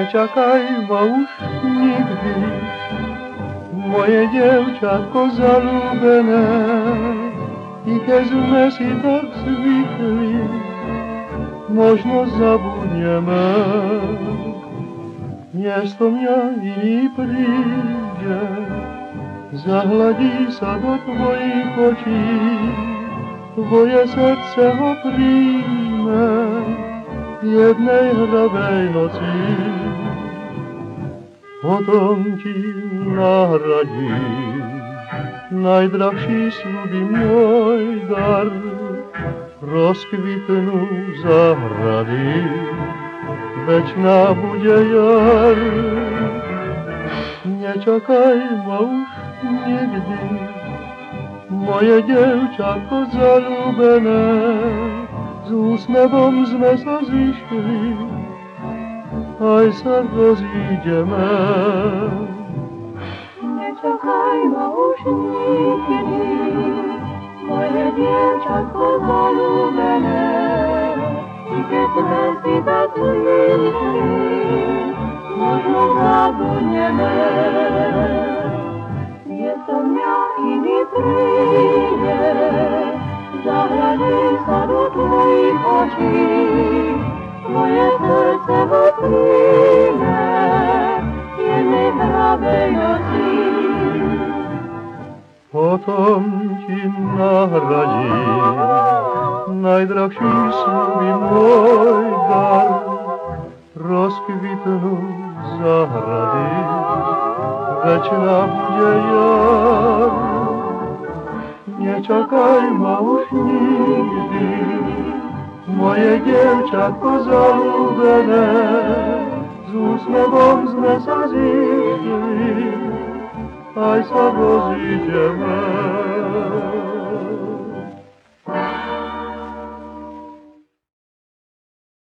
Nečakaj ma už nikdy, moje dievčatko zalúbené, i keď sme si tak zvykli, možno zabudneme. Miesto mňa iný príde, zahladí sa do tvojich očí, tvoje srdce ho príjme jednej hravej noci. Potom ti nahradí najdrahší sľuby môj dar, rozkvitnú záhrady, večná bude jar. Nečakaj ma už nikdy, moje dievčatko zalúbené, s úsmevom sme sa zišli, aj sa rozídeme. Nečakaj ma už nikdy, moje dievčatko zalúbené, i keď sme si tak zvykli, možno zabudneme. Miesto mňa iný príde, zahľadí sa do tvojich očí, tvoje srdce ho príjme jednej hravej noci. Potom ti nahradí najdrahší sľuby môj dar, rozkvitnú záhrady, večná bude jar. Nečakaj ma už nikdy, moje dievčatko zalúbené, s úsmevom sme sa zišli, aj sa rozídeme.